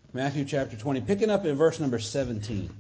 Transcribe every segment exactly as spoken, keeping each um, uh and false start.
Matthew chapter twenty, picking up in verse number seventeen.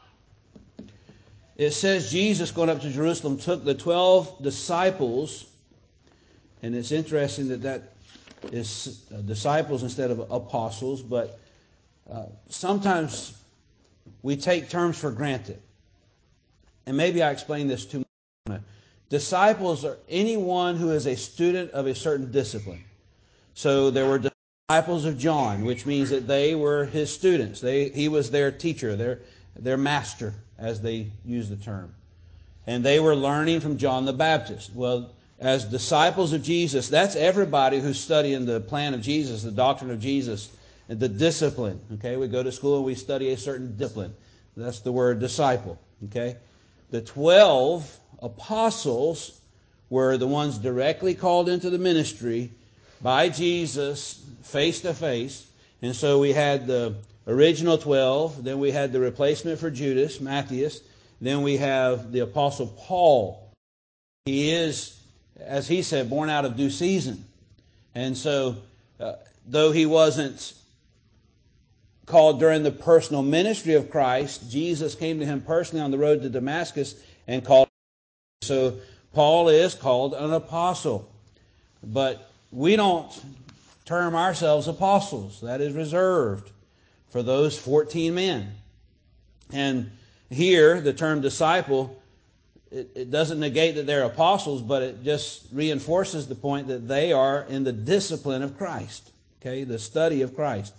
It says Jesus, going up to Jerusalem, took the twelve disciples, and it's interesting that that is uh, disciples instead of apostles, but uh, sometimes we take terms for granted. And maybe I explained this too much. Disciples are anyone who is a student of a certain discipline. So there were disciples of John, which means that they were his students. They, he was their teacher, their, their master, as they use the term. And they were learning from John the Baptist. Well, as disciples of Jesus, that's everybody who's studying the plan of Jesus, the doctrine of Jesus, and the discipline. Okay, we go to school and we study a certain discipline. That's the word disciple. Okay, the twelve apostles were the ones directly called into the ministry by Jesus face to face. And so we had the original twelve, then we had the replacement for Judas, Matthias, then we have the apostle Paul. He is, as he said, born out of due season. And so, uh, though he wasn't called during the personal ministry of Christ, Jesus came to him personally on the road to Damascus and called him. So Paul is called an apostle. But we don't term ourselves apostles. That is reserved for those fourteen men. And here, the term disciple, it, it doesn't negate that they're apostles, but it just reinforces the point that they are in the discipline of Christ. Okay, the study of Christ.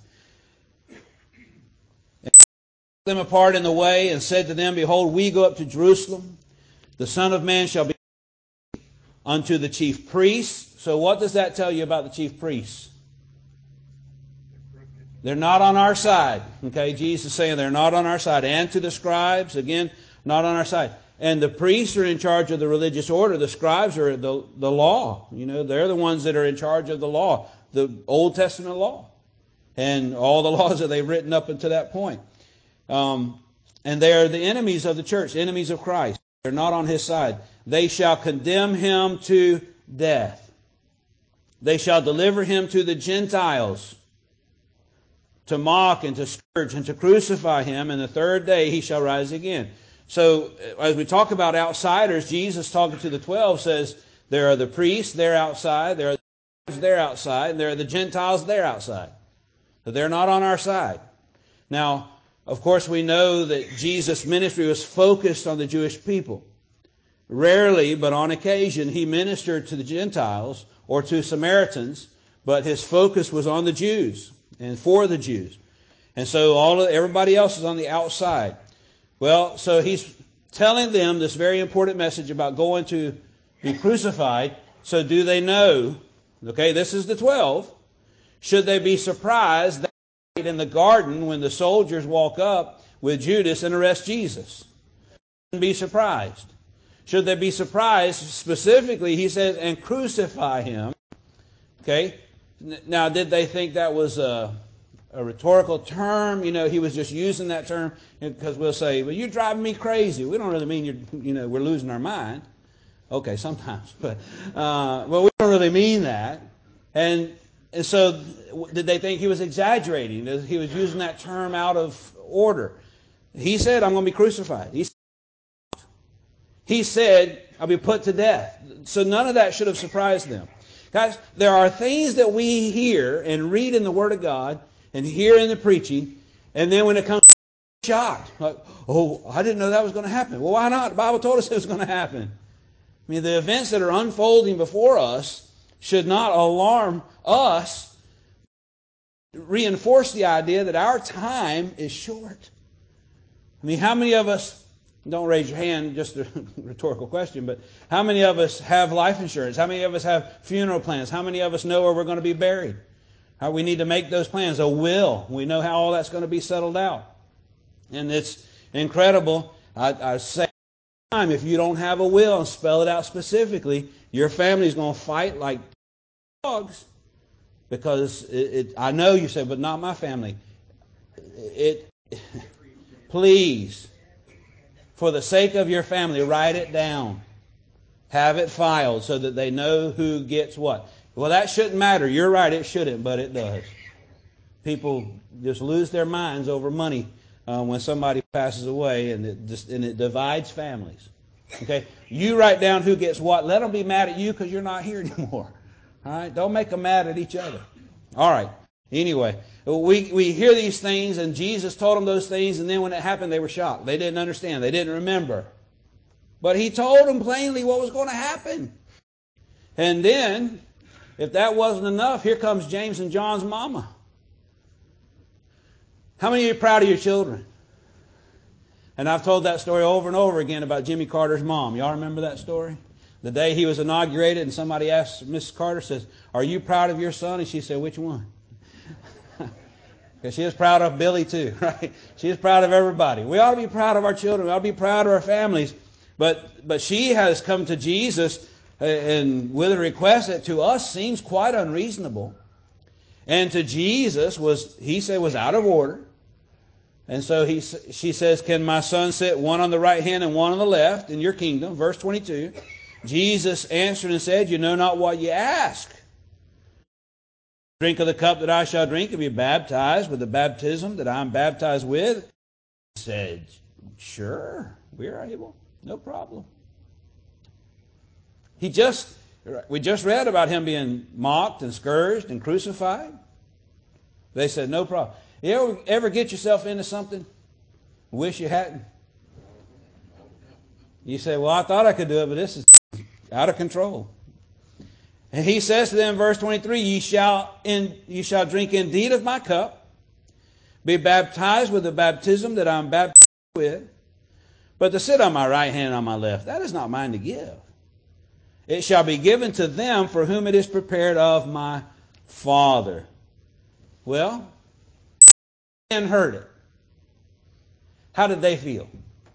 And he took them apart in the way and said to them, Behold, we go up to Jerusalem. The Son of Man shall be unto the chief priests. So what does that tell you about the chief priests? They're not on our side. Okay, Jesus is saying they're not on our side. And to the scribes, again, not on our side. And the priests are in charge of the religious order. The scribes are the, the law. You know, they're the ones that are in charge of the law, the Old Testament law, and all the laws that they've written up until that point. Um, and they are the enemies of the church, enemies of Christ. They're not on his side. They shall condemn him to death. They shall deliver him to the Gentiles, to mock and to scourge and to crucify him, and the third day he shall rise again. So as we talk about outsiders, Jesus talking to the twelve says, there are the priests, they're outside, there are the scribes, they're outside, and there are the Gentiles, they're outside. So they're not on our side. Now, of course, we know that Jesus' ministry was focused on the Jewish people. Rarely, but on occasion, he ministered to the Gentiles or to Samaritans, but his focus was on the Jews and for the Jews. And so all of, everybody else is on the outside. Well, so he's telling them this very important message about going to be crucified. So do they know? Okay, this is the twelve. Should they be surprised that in the garden when the soldiers walk up with Judas and arrest Jesus? Shouldn't be surprised. Should they be surprised? Specifically, he says, and crucify him. Okay. Now, did they think that was a, a rhetorical term? You know, he was just using that term because we'll say, well, you're driving me crazy. We don't really mean you're, you know, we're losing our mind. Okay, sometimes, but uh, well, we don't really mean that. And and so, did they think he was exaggerating? He was using that term out of order. He said, I'm going to be crucified. He said, he said, I'll be put to death. So none of that should have surprised them. Guys, there are things that we hear and read in the Word of God and hear in the preaching, and then when it comes, we're shocked. Like, oh, I didn't know that was going to happen. Well, why not? The Bible told us it was going to happen. I mean, the events that are unfolding before us should not alarm us, reinforce the idea that our time is short. I mean, how many of us, don't raise your hand, just a rhetorical question, but how many of us have life insurance? How many of us have funeral plans? How many of us know where we're going to be buried? How we need to make those plans. A will. We know how all that's going to be settled out. And it's incredible. I, I say, if you don't have a will and spell it out specifically, your family's going to fight like dogs, because it, it, I know you say, but not my family. It, please, for the sake of your family, write it down. Have it filed so that they know who gets what. Well, that shouldn't matter. You're right, it shouldn't, but it does. people just lose their minds over money uh, when somebody passes away, and it just, and it divides families. Okay, you write down who gets what. Let them be mad at you because you're not here anymore. All right, don't make them mad at each other. All right. Anyway, we we hear these things, and Jesus told them those things, and then when it happened, they were shocked. They didn't understand. They didn't remember. But he told them plainly what was going to happen. And then, if that wasn't enough, here comes James and John's mama. How many of you are proud of your children? And I've told that story over and over again about Jimmy Carter's mom. Y'all remember that story? The day he was inaugurated, and somebody asked Missus Carter, says, "Are you proud of your son?" And she said, "Which one?" Because she is proud of Billy too, right? She is proud of everybody. We ought to be proud of our children. We ought to be proud of our families. But but she has come to Jesus and with a request that to us seems quite unreasonable. And to Jesus was, he said, was out of order. And so he she says, "Can my son sit one on the right hand and one on the left in your kingdom?" Verse twenty-two. Jesus answered and said, "You know not what you ask. Drink of the cup that I shall drink and be baptized with the baptism that I am baptized with." He said, "Sure, we're able. No problem." He just, we just read about him being mocked and scourged and crucified. They said, "No problem." You ever, ever get yourself into something? Wish you hadn't? You say, "Well, I thought I could do it, but this is out of control." And he says to them, verse twenty-three, "Ye shall, in, ye shall drink indeed of my cup, be baptized with the baptism that I am baptized with. But to sit on my right hand and on my left, that is not mine to give. It shall be given to them for whom it is prepared of my Father." Well, men heard it. How did they feel?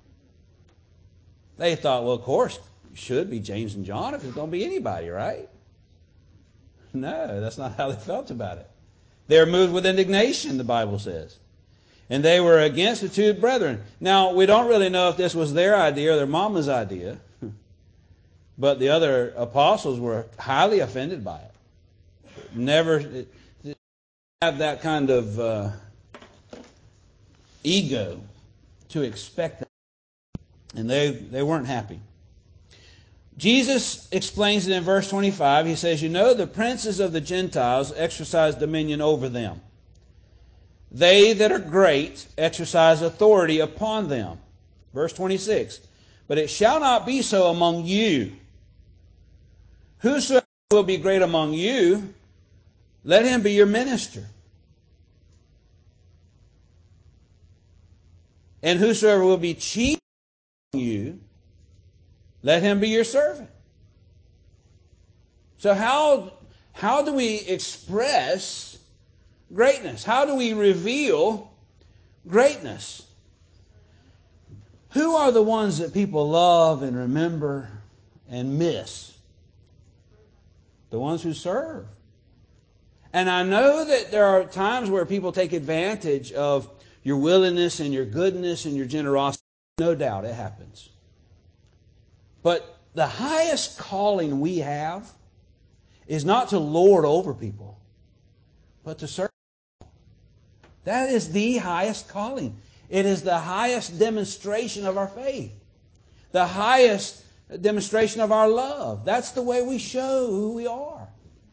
They thought, well, of course, it should be James and John if it's going to be anybody, right? No, that's not how they felt about it. They were moved with indignation, the Bible says. And they were against the two brethren. Now, we don't really know if this was their idea or their mama's idea. But the other apostles were highly offended by it. Never have that kind of uh, ego to expect that. And they, they weren't happy. Jesus explains it in verse twenty-five. He says, "You know, the princes of the Gentiles exercise dominion over them. They that are great exercise authority upon them." Verse twenty-six. "But it shall not be so among you. Whosoever will be great among you, let him be your minister. And whosoever will be chief among you, let him be your servant." So how, how do we express greatness? How do we reveal greatness? Who are the ones that people love and remember and miss? The ones who serve. And I know that there are times where people take advantage of your willingness and your goodness and your generosity. No doubt it happens. But the highest calling we have is not to lord over people, but to serve. That is the highest calling. It is the highest demonstration of our faith. The highest demonstration of our love. That's the way we show who we are.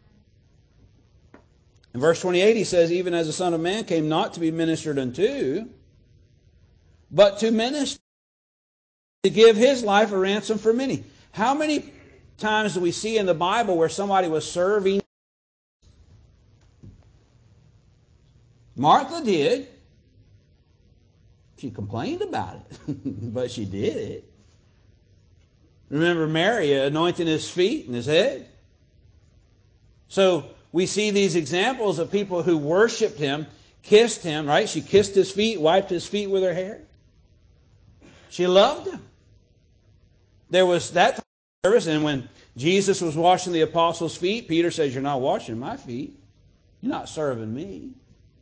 In verse twenty-eight he says, "Even as the Son of Man came not to be ministered unto, but to minister, to give his life a ransom for many." How many times do we see in the Bible where somebody was serving? Martha did. She complained about it, but she did it. Remember Mary anointing his feet and his head? So we see these examples of people who worshiped him, kissed him, right? She kissed his feet, wiped his feet with her hair. She loved him. There was that type of service, and when Jesus was washing the apostles' feet, Peter says, "You're not washing my feet. You're not serving me."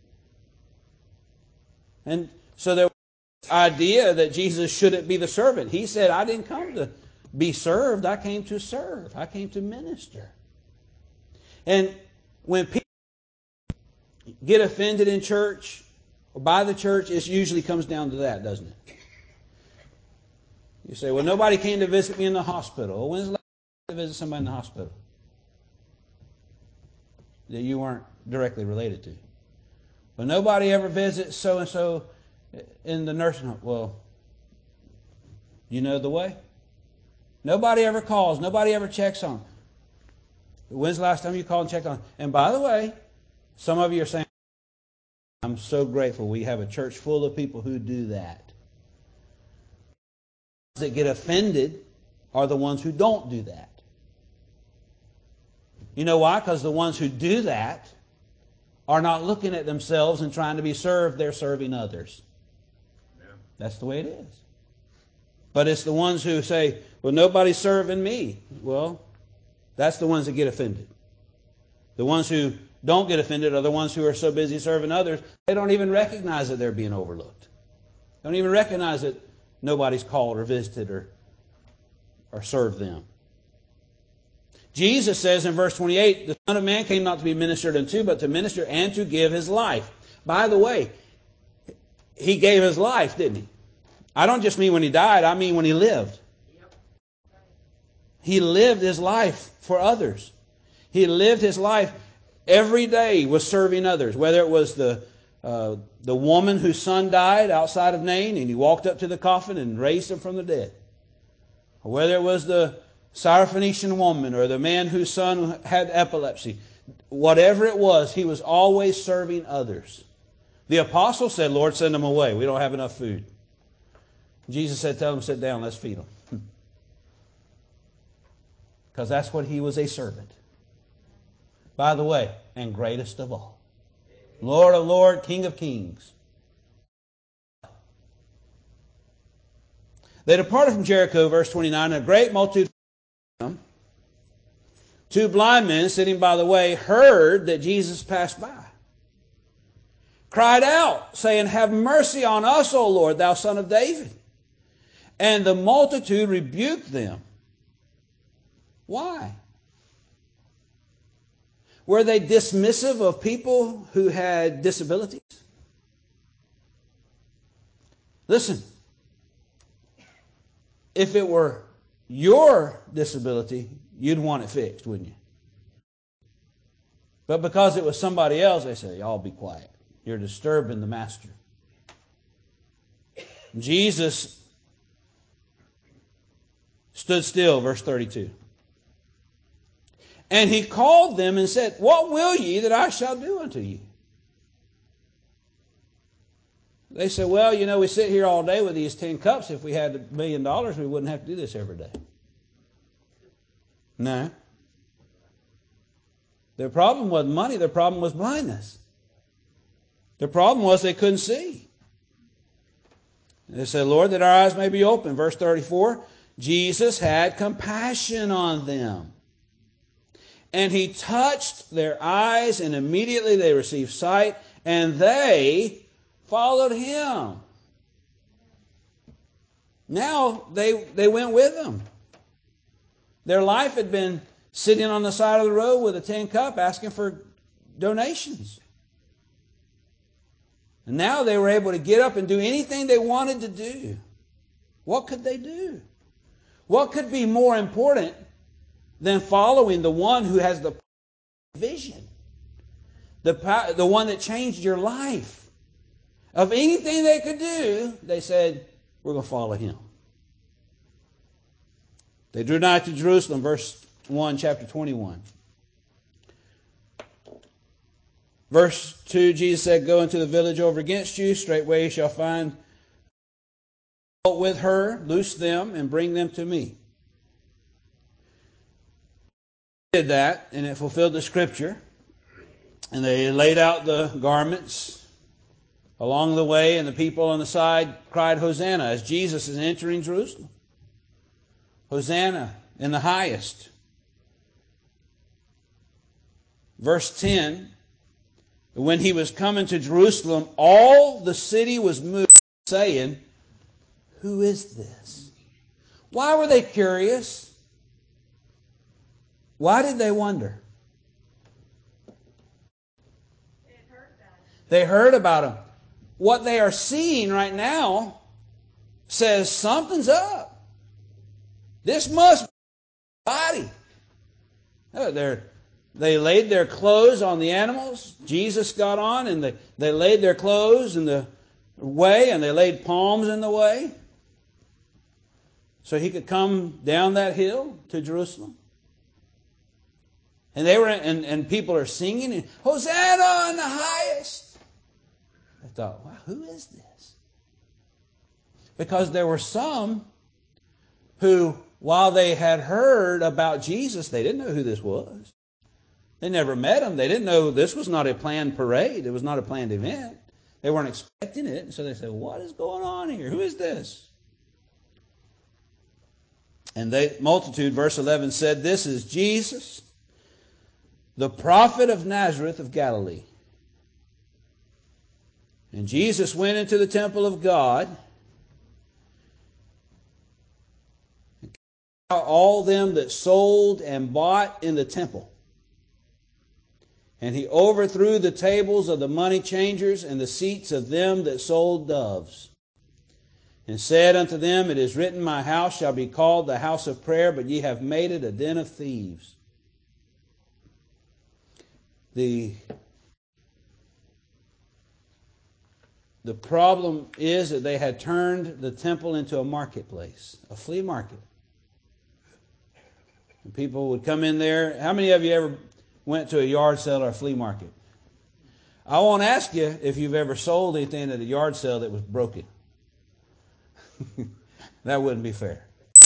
And so there was this idea that Jesus shouldn't be the servant. He said, "I didn't come to be served. I came to serve. I came to minister." And when people, get offended in church or by the church, it usually comes down to that, doesn't it? You say, well, nobody came to visit me in the hospital. Well, when's the last time you visit somebody in the hospital that you weren't directly related to? Well, nobody ever visits so-and-so in the nursing home. Well, you know the way? Nobody ever calls. Nobody ever checks on them. When's the last time you called and checked on them? And by the way, some of you are saying, I'm so grateful we have a church full of people who do that. The ones that get offended are the ones who don't do that. You know why? Because the ones who do that are not looking at themselves and trying to be served. They're serving others. Yeah. That's the way it is. But it's the ones who say, well, nobody's serving me. Well, that's the ones that get offended. The ones who don't get offended are the ones who are so busy serving others, they don't even recognize that they're being overlooked. They don't even recognize that nobody's called or visited or, or served them. Jesus says in verse twenty-eight, the Son of Man came not to be ministered unto, but to minister and to give His life. By the way, He gave His life, didn't He? I don't just mean when He died, I mean when He lived. He lived His life for others. He lived His life every day was serving others, whether it was the uh, the woman whose son died outside of Nain and He walked up to the coffin and raised him from the dead, or whether it was the Syrophoenician woman or the man whose son had epilepsy. Whatever it was, He was always serving others. The apostle said, Lord, send them away. We don't have enough food. Jesus said, tell them, sit down, let's feed them. Because that's what He was, a servant. By the way, and greatest of all. Lord of lords, King of kings. They departed from Jericho, verse twenty-nine, and a great multitude. Two blind men sitting by the way heard that Jesus passed by. Cried out, saying, have mercy on us, O Lord, thou Son of David. And the multitude rebuked them. Why? Were they dismissive of people who had disabilities? Listen, if it were your disability, you'd want it fixed, wouldn't you? But because it was somebody else, they say, y'all be quiet. You're disturbing the master. Jesus stood still, verse thirty-two. And He called them and said, what will ye that I shall do unto you? They said, well, you know, we sit here all day with these ten cups. If we had a million dollars, we wouldn't have to do this every day. No. Their problem wasn't money. Their problem was blindness. Their problem was they couldn't see. They said, Lord, that our eyes may be open. Verse thirty-four, Jesus had compassion on them. And He touched their eyes, and immediately they received sight, and they followed Him. Now they, they went with Him. Their life had been sitting on the side of the road with a tin cup asking for donations. And now they were able to get up and do anything they wanted to do. What could they do? What could be more important than following the one who has the vision? The, the one that changed your life. Of anything they could do, they said, we're going to follow Him. They drew nigh to Jerusalem, verse one, chapter twenty-one. Verse two, Jesus said, go into the village over against you, straightway you shall find with her, loose them, and bring them to me. They did that, and it fulfilled the scripture. And they laid out the garments along the way, and the people on the side cried, Hosanna, as Jesus is entering Jerusalem. Hosanna in the highest. Verse ten, when He was coming to Jerusalem, all the city was moved, saying, who is this? Why were they curious? Why did they wonder? They had heard They heard about him. What they are seeing right now says something's up. This must be a body. Oh, they're, they laid their clothes on the animals. Jesus got on and they, they laid their clothes in the way, and they laid palms in the way so he could come down that hill to Jerusalem. And they were, and, and people are singing, and Hosanna in the highest. I thought, wow, who is this? Because there were some who, while they had heard about Jesus, they didn't know who this was. They never met him. They didn't know this was not a planned parade. It was not a planned event. They weren't expecting it. And so they said, what is going on here? Who is this? And the multitude, verse eleven, said, this is Jesus, the prophet of Nazareth of Galilee. And Jesus went into the temple of God, and cast out all them that sold and bought in the temple. And he overthrew the tables of the money changers and the seats of them that sold doves. And said unto them, it is written, my house shall be called the house of prayer, but ye have made it a den of thieves. The, the problem is that they had turned the temple into a marketplace, a flea market. And people would come in there. How many of you ever went to a yard sale or a flea market? I won't ask you if you've ever sold anything at a yard sale that was broken. That wouldn't be fair.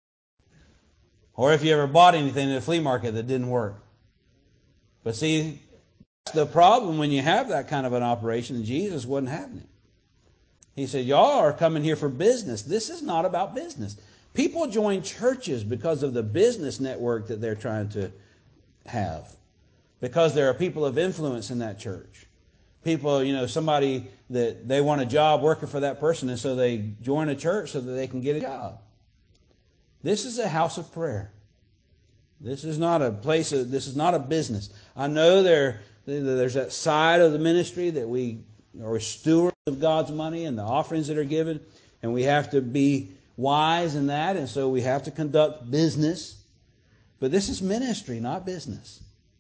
Or if you ever bought anything at a flea market that didn't work. But see, that's the problem when you have that kind of an operation, and Jesus wasn't having it. He said, y'all are coming here for business. This is not about business. People join churches because of the business network that they're trying to have. Because there are people of influence in that church. People, you know, somebody that they want a job working for that person, and so they join a church so that they can get a job. This is a house of prayer. This is not a place, of, this is not a business. I know there, there's that side of the ministry that we are stewards of God's money and the offerings that are given, and we have to be wise in that, and so we have to conduct business. But this is ministry, not business.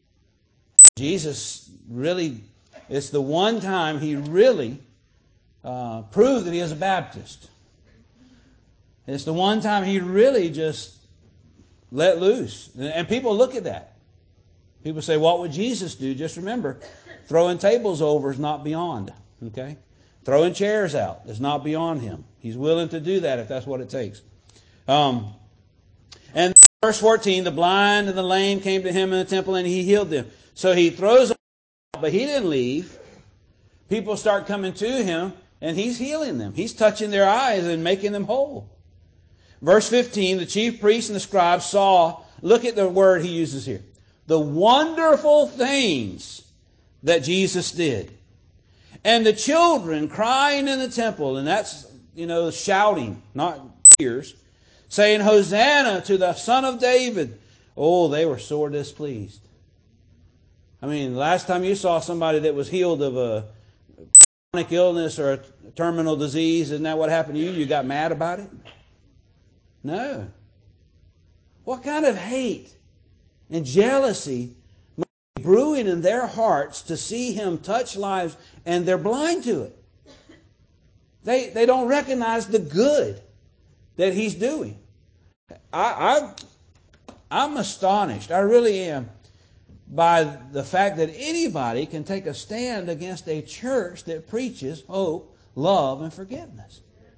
Jesus really, it's the one time he really uh, proved that he is a Baptist. It's the one time he really just let loose. And people look at that. People say, what would Jesus do? Just remember, throwing tables over is not beyond. Okay? Throwing chairs out is not beyond him. He's willing to do that if that's what it takes. Um, and verse fourteen, the blind and the lame came to him in the temple and he healed them. So he throws them out, but he didn't leave. People start coming to him and he's healing them. He's touching their eyes and making them whole. Verse fifteen, the chief priests and the scribes saw, look at the word he uses here, the wonderful things that Jesus did. And the children crying in the temple, and that's, you know, shouting, not tears, saying, Hosanna to the Son of David. Oh, they were sore displeased. I mean, last time you saw somebody that was healed of a chronic illness or a terminal disease, isn't that what happened to you? You got mad about it? No. What kind of hate and jealousy must be brewing in their hearts to see him touch lives, and they're blind to it? They they don't recognize the good that he's doing. I, I I'm astonished. I really am by the fact that anybody can take a stand against a church that preaches hope, love, and forgiveness.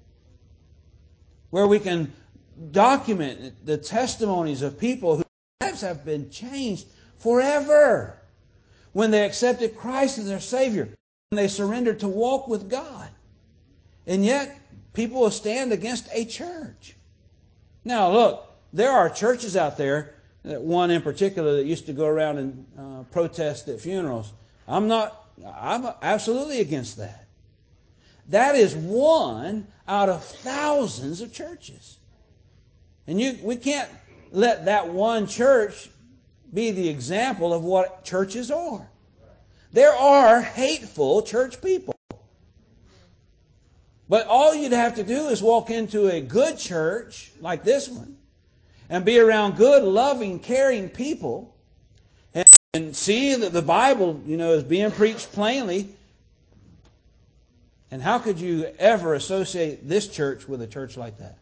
Where we can document the testimonies of people whose lives have been changed forever when they accepted Christ as their Savior, when they surrendered to walk with God. And yet, people will stand against a church. Now, look, there are churches out there, one in particular that used to go around and uh, protest at funerals. I'm not, I'm absolutely against that. That is one out of thousands of churches. And you, we can't let that one church be the example of what churches are. There are hateful church people. But all you'd have to do is walk into a good church like this one and be around good, loving, caring people and, and see that the Bible, you know, is being preached plainly. And how could you ever associate this church with a church like that?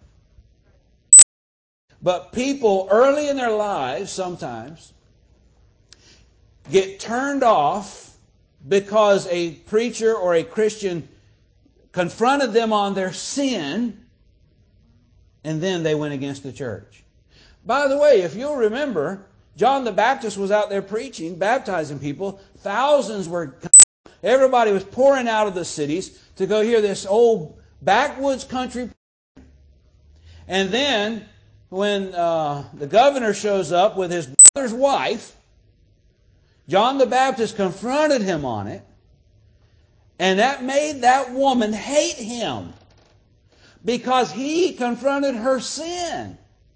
But people early in their lives sometimes get turned off because a preacher or a Christian confronted them on their sin, and then they went against the church. By the way, if you'll remember, John the Baptist was out there preaching, baptizing people. Thousands were, everybody was pouring out of the cities to go hear this old backwoods country. And then, when uh, the governor shows up with his brother's wife, John the Baptist confronted him on it, and that made that woman hate him because he confronted her sin.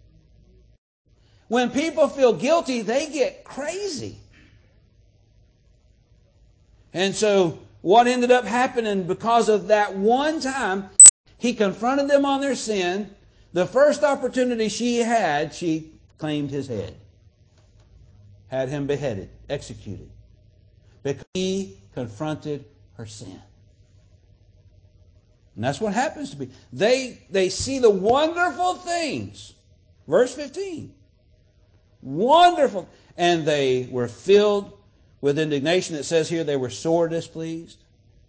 When people feel guilty, they get crazy. And so what ended up happening because of that one time, he confronted them on their sin. The first opportunity she had, she claimed his head. Had him beheaded, executed. Because he confronted her sin. And that's what happens to be. They, they see the wonderful things. Verse fifteen. Wonderful. And they were filled with indignation. It says here they were sore displeased.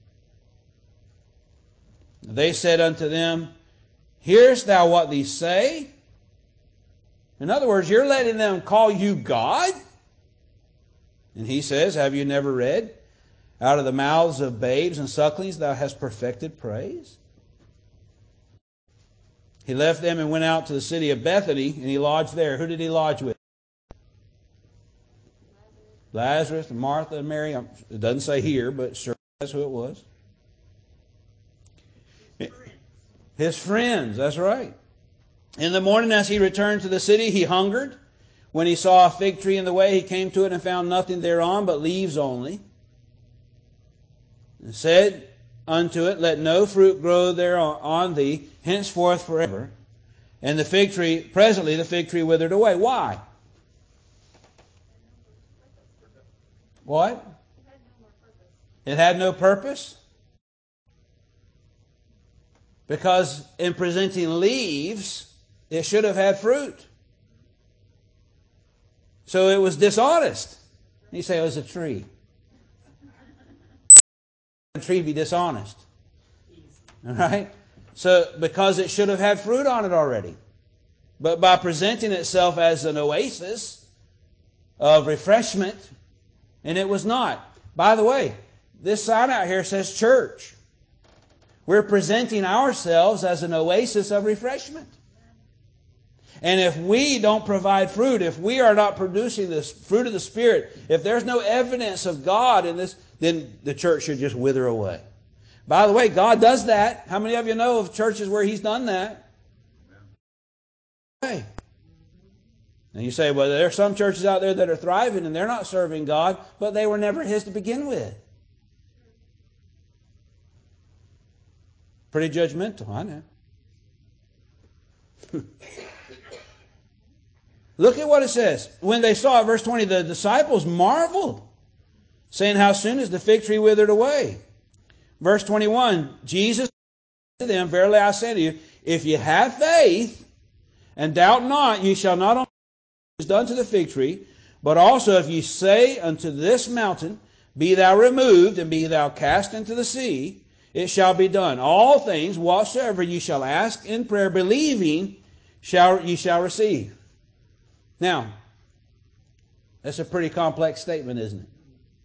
They said unto them, hearest thou what these say? In other words, you're letting them call you God? And he says, have you never read? Out of the mouths of babes and sucklings thou hast perfected praise. He left them and went out to the city of Bethany, and he lodged there. Who did he lodge with? Lazarus and Martha and Mary. It doesn't say here, but sure that's who it was. His friends, that's right. In the morning as he returned to the city, he hungered. When he saw a fig tree in the way, he came to it and found nothing thereon but leaves only. And said unto it, let no fruit grow there on thee, henceforth forever. And the fig tree, presently the fig tree withered away. Why? What? It had no purpose? Because in presenting leaves, it should have had fruit. So it was dishonest. You say it was a tree. A tree be dishonest. All right? So because it should have had fruit on it already. But by presenting itself as an oasis of refreshment, and it was not. By the way, this sign out here says church. We're presenting ourselves as an oasis of refreshment. And if we don't provide fruit, if we are not producing this fruit of the Spirit, if there's no evidence of God in this, then the church should just wither away. By the way, God does that. How many of you know of churches where He's done that? Hey. And you say, well, there are some churches out there that are thriving and they're not serving God, but they were never His to begin with. Pretty judgmental, I know. Look at what it says. When they saw it, verse twenty, the disciples marveled, saying, how soon is the fig tree withered away? Verse twenty-one, Jesus said to them, verily I say to you, if you have faith and doubt not, ye shall not only do as done to the fig tree, but also if ye say unto this mountain, be thou removed and be thou cast into the sea, it shall be done. All things whatsoever ye shall ask in prayer, believing, shall ye shall receive. Now, that's a pretty complex statement, isn't it?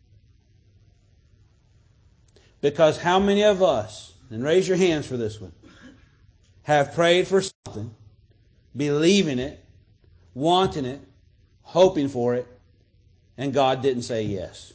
Because how many of us, and raise your hands for this one, have prayed for something, believing it, wanting it, hoping for it, and God didn't say yes?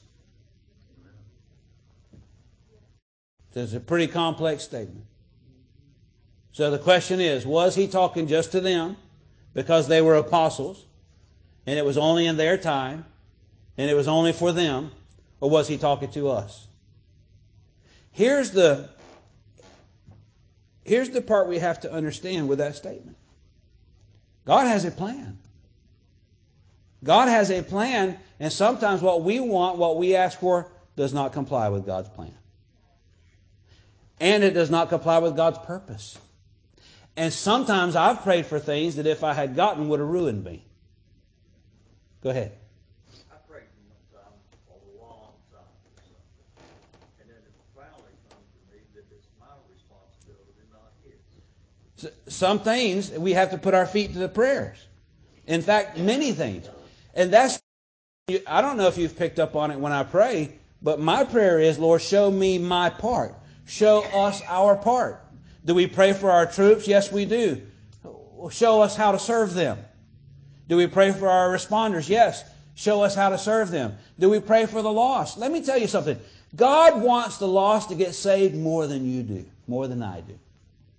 So it's a pretty complex statement. So the question is, was He talking just to them because they were apostles, and it was only in their time, and it was only for them, or was He talking to us? Here's the here's the part we have to understand with that statement. God has a plan. God has a plan, and sometimes what we want, what we ask for, does not comply with God's plan. And it does not comply with God's purpose. And sometimes I've prayed for things that if I had gotten would have ruined me. Go ahead. I prayed one time for a long time for something. And then it finally comes to me that it's my responsibility, not his. Some things we have to put our feet to the prayers. In fact, many things. And that's, I don't know if you've picked up on it when I pray, but my prayer is, Lord, show me my part. Show us our part. Do we pray for our troops? Yes, we do. Show us how to serve them. Do we pray for our responders? Yes. Show us how to serve them. Do we pray for the lost? Let me tell you something. God wants the lost to get saved more than you do, more than I do.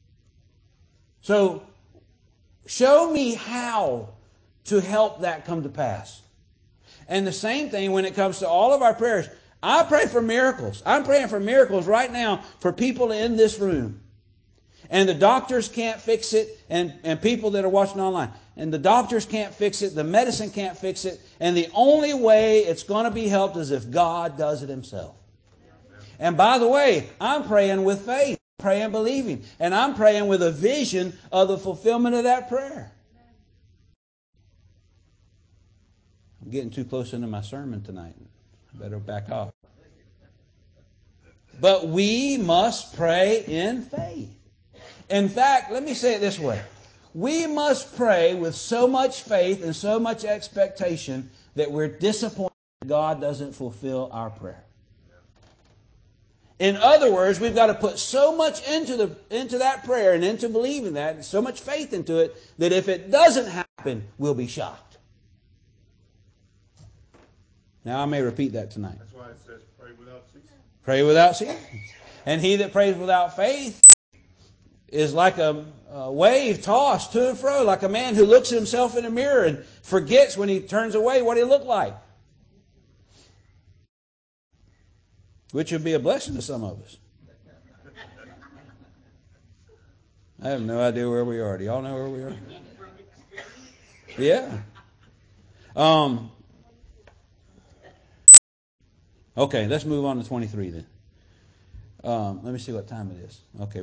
So, show me how to help that come to pass. And the same thing when it comes to all of our prayers. I pray for miracles. I'm praying for miracles right now for people in this room. And the doctors can't fix it, and, and people that are watching online. And the doctors can't fix it, the medicine can't fix it, and the only way it's going to be helped is if God does it Himself. And by the way, I'm praying with faith, praying believing, and I'm praying with a vision of the fulfillment of that prayer. I'm getting too close into my sermon tonight. I better back off. But we must pray in faith. In fact, let me say it this way. We must pray with so much faith and so much expectation that we're disappointed that God doesn't fulfill our prayer. In other words, we've got to put so much into the into that prayer and into believing that, and so much faith into it, that if it doesn't happen, we'll be shocked. Now, I may repeat that tonight. That's why it says pray without ceasing. Pray without ceasing. And he that prays without faith is like a, a wave tossed to and fro, like a man who looks at himself in a mirror and forgets when he turns away what he looked like. Which would be a blessing to some of us. I have no idea where we are. Do y'all know where we are? Yeah. Um. Okay, let's move on to twenty-three then. Um, let me see what time it is. Okay.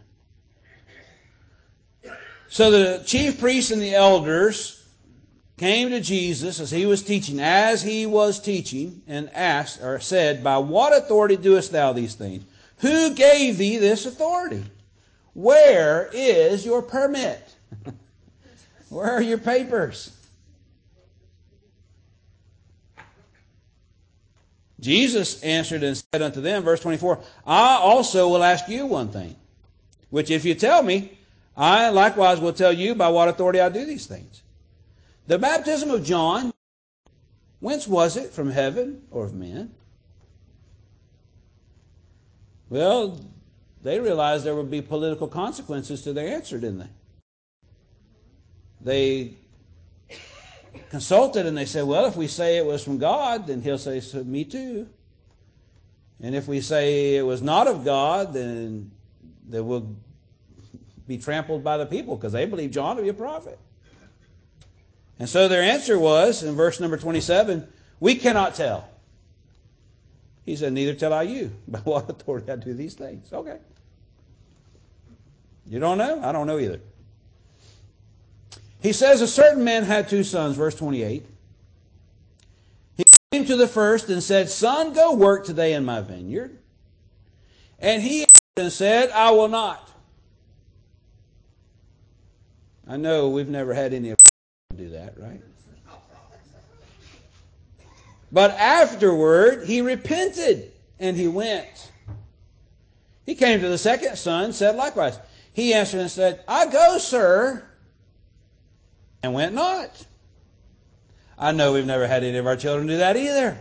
So the chief priests and the elders came to Jesus as he was teaching, as he was teaching, and asked, or said, by what authority doest thou these things? Who gave thee this authority? Where is your permit? Where are your papers? Jesus answered and said unto them, verse twenty-four, I also will ask you one thing, which if you tell me, I likewise will tell you by what authority I do these things. The baptism of John, whence was it? From heaven or of men? Well, they realized there would be political consequences to their answer, didn't they? They consulted and they said, well, if we say it was from God, then he'll say, so, me too. And if we say it was not of God, then they will be trampled by the people because they believe John to be a prophet. And so their answer was, in verse number twenty-seven, we cannot tell. He said, neither tell I you by what authority I do these things. Okay. You don't know? I don't know either. He says, a certain man had two sons, verse twenty-eight. He came to the first and said, son, go work today in my vineyard. And he answered and said, I will not. I know we've never had any of them do that, right? But afterward, he repented and he went. He came to the second son, said likewise. He answered and said, I go, sir, and went not. I know we've never had any of our children do that either.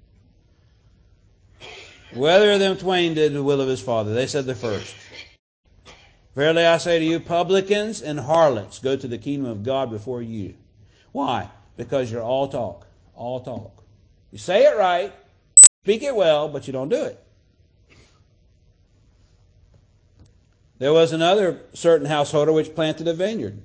Whether of them twain did the will of his father? They said the first. Verily I say to you, publicans and harlots go to the kingdom of God before you. Why? Because you're all talk. All talk. You say it right, speak it well, but you don't do it. There was another certain householder which planted a vineyard.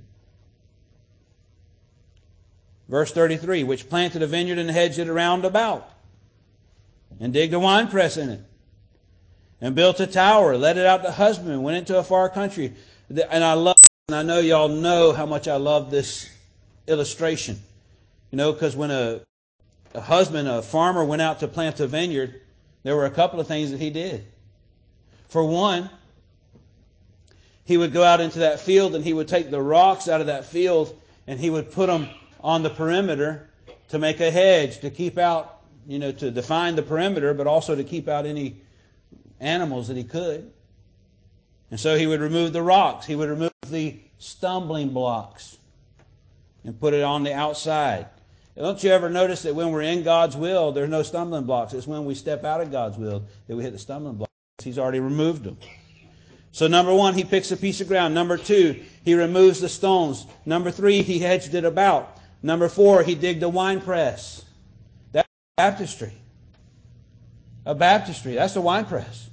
Verse thirty-three, which planted a vineyard and hedged it round about, and digged a winepress in it, and built a tower, let it out to husbandmen, went into a far country. And I love, and I know y'all know how much I love this illustration. You know, because when a, a husband, a farmer went out to plant a vineyard, there were a couple of things that he did. For one, he would go out into that field and he would take the rocks out of that field and he would put them on the perimeter to make a hedge, to keep out, you know, to define the perimeter, but also to keep out any animals that he could. And so he would remove the rocks. He would remove the stumbling blocks and put it on the outside. Don't you ever notice that when we're in God's will, there's no stumbling blocks? It's when we step out of God's will that we hit the stumbling blocks. He's already removed them. So number one, he picks a piece of ground. Number two, he removes the stones. Number three, he hedged it about. Number four, he digged a wine press. That's baptistry. A baptistry. That's a wine press.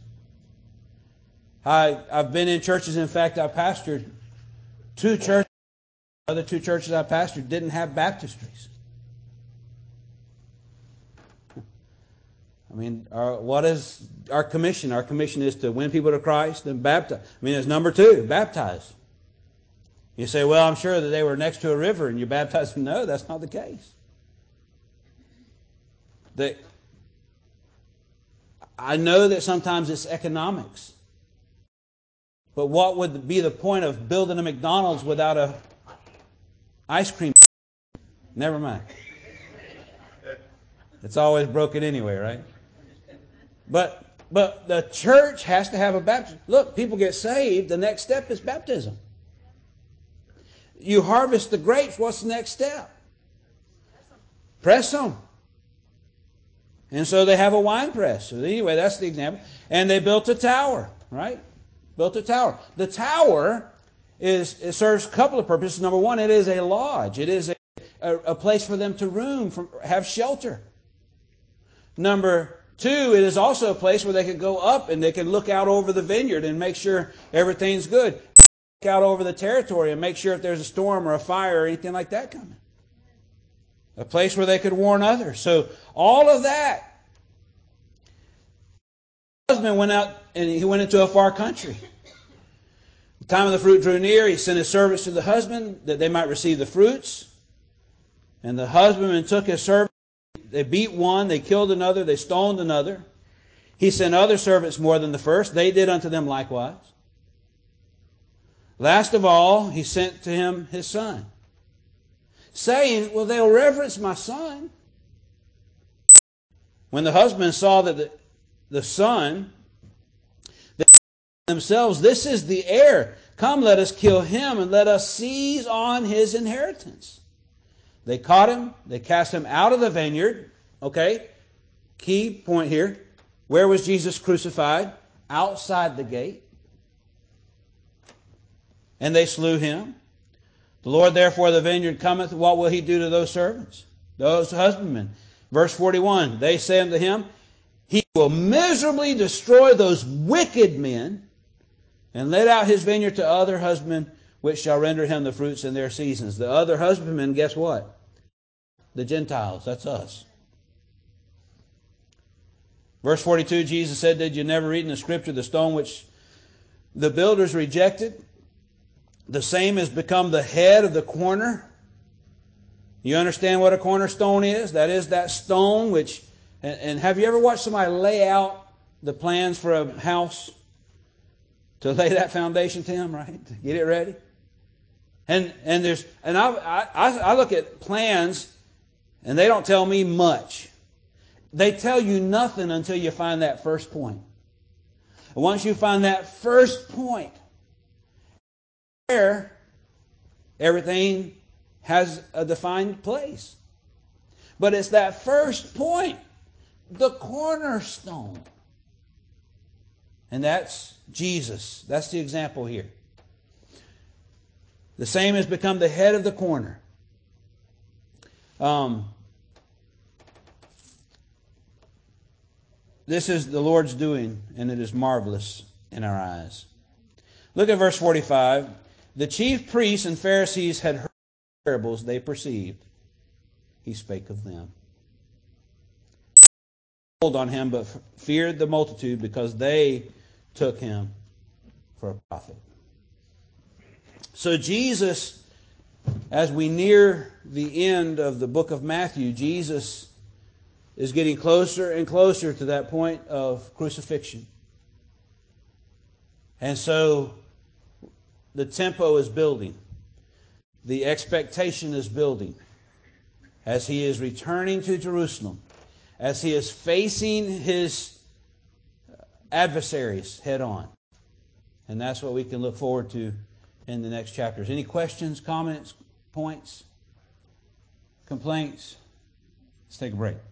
I, I've been in churches. In fact, I pastored two churches. The other two churches I pastored didn't have baptistries. I mean, our, what is our commission? Our commission is to win people to Christ and baptize. I mean, it's number two, baptize. You say, well, I'm sure that they were next to a river and you baptized them. No, that's not the case. They, I know that sometimes it's economics. But what would be the point of building a McDonald's without a ice cream? Never mind. It's always broken anyway, right? But but the church has to have a baptism. Look, people get saved. The next step is baptism. You harvest the grapes. What's the next step? Press them. And so they have a wine press. So anyway, that's the example. And they built a tower, right? Built a tower. The tower is it serves a couple of purposes. Number one, it is a lodge. It is a, a, a place for them to room, for, have shelter. Number two, it is also a place where they can go up and they can look out over the vineyard and make sure everything's good. Look out over the territory and make sure if there's a storm or a fire or anything like that coming. A place where they could warn others. So all of that. The husband went out and he went into a far country. The time of the fruit drew near. He sent his servants to the husband that they might receive the fruits. And the husbandman took his servant. They beat one, they killed another, they stoned another. He sent other servants more than the first. They did unto them likewise. Last of all, he sent to him his son, saying, well, they'll reverence my son. When the husband saw that the, the son, they said themselves, this is the heir. Come, let us kill him and let us seize on his inheritance. They caught him. They cast him out of the vineyard. Okay? Key point here. Where was Jesus crucified? Outside the gate. And they slew him. The Lord therefore of the vineyard cometh. What will he do to those servants? Those husbandmen. Verse forty-one. They say unto him, he will miserably destroy those wicked men and let out his vineyard to other husbandmen which shall render him the fruits in their seasons. The other husbandmen, guess what? The Gentiles. That's us. Verse forty-two, Jesus said, did you never read in the scripture, the stone which the builders rejected, the same has become the head of the corner? You understand what a cornerstone is? That is that stone which, and, and have you ever watched somebody lay out the plans for a house? To lay that foundation, Tim, right? To get it ready? And and there's and I, I I look at plans and they don't tell me much. They tell you nothing until you find that first point. And once you find that first point, there everything has a defined place. But it's that first point, the cornerstone. And that's Jesus. That's the example here. The same has become the head of the corner. Um, this is the Lord's doing, and it is marvelous in our eyes. Look at verse forty-five. The chief priests and Pharisees had heard the parables they perceived. He spake of them. Hold on him, but feared the multitude because they took him for a prophet. So Jesus, as we near the end of the book of Matthew, Jesus is getting closer and closer to that point of crucifixion. And so the tempo is building. The expectation is building as he is returning to Jerusalem, as he is facing his adversaries head on. And that's what we can look forward to in the next chapters. Any questions, comments, points, complaints? Let's take a break.